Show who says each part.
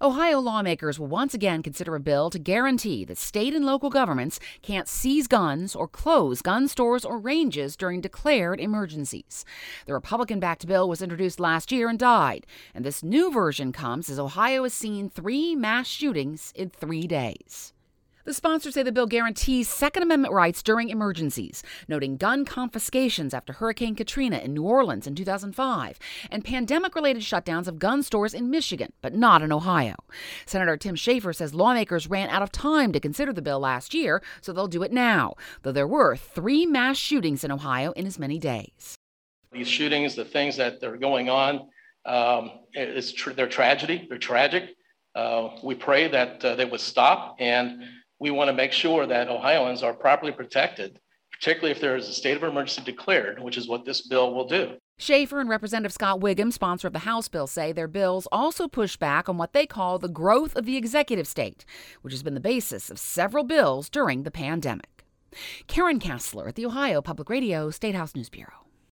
Speaker 1: Ohio lawmakers will once again consider a bill to guarantee that state and local governments can't seize guns or close gun stores or ranges during declared emergencies. The Republican-backed bill was introduced last year and died, and this new version comes as Ohio has seen 3 mass shootings in 3 days. The sponsors say the bill guarantees Second Amendment rights during emergencies, noting gun confiscations after Hurricane Katrina in New Orleans in 2005 and pandemic-related shutdowns of gun stores in Michigan, but not in Ohio. Senator Tim Schafer says lawmakers ran out of time to consider the bill last year, so they'll do it now, though there were 3 mass shootings in Ohio in as many days.
Speaker 2: These shootings, the things that are going on, they're tragedy. They're tragic. We pray that they would stop, and we want to make sure that Ohioans are properly protected, particularly if there is a state of emergency declared, which is what this bill will do.
Speaker 1: Schafer and Representative Scott Wiggum, sponsor of the House bill, say their bills also push back on what they call the growth of the executive state, which has been the basis of several bills during the pandemic. Karen Kassler at the Ohio Public Radio State House News Bureau.